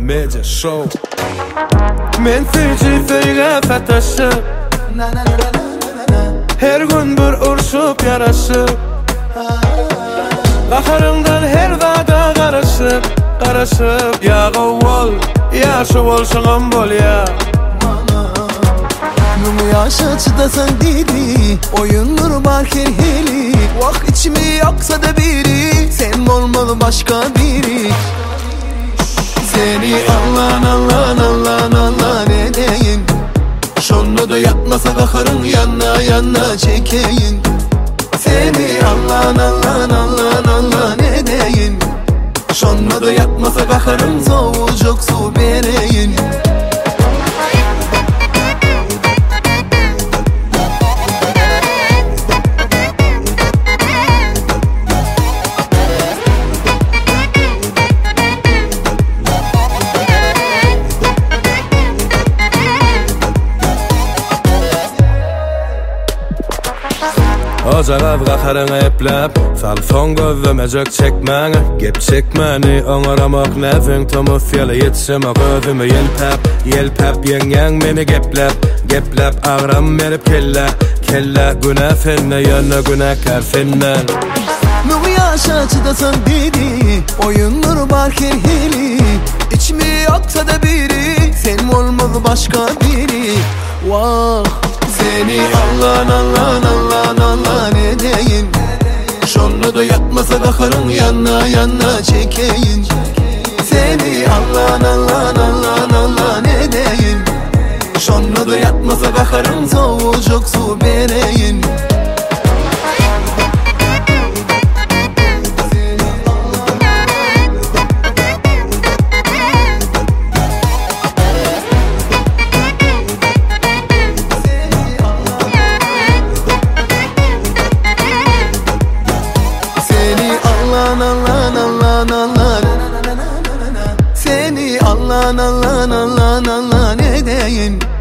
Media Show. Men feyga fataşıp her gün bir urşup yaraşıp Qaharından her dağda qarışıp Ya qavval, ya şu bolşağım bol ya Bunu yaşa çıdasan dedi Oyundur var kerheli Vak içimi yaksa da biri Sen olmalı başka biri Seni Allah ne deyin Şonda da yatmasa kakarın yanına çekeyin Seni Allah ne deyin Şonda da yatmasa kakarın soğucuk su vereyin Ocağa qaharını eplep Salson gözüme jök çekmeni Gep çekmeni Oňaramak näfeň tomu fiyala yetişemek Özüme yelpep Yen meni geplep Ağram merip kelle Güne fenne yana güne kerfinnen Nu yaşa çıdasan dedi Oyundur var kerheli İçimi yaksa da biri Sen olmalı başka biri Vah Seni Allah ne deyin Şonda da yatmasa kakarın yanına çekeyin Seni Allah ne deyin Şonda da yatmasa kakarın soğucuk su vereyin Seni Allah ne deyin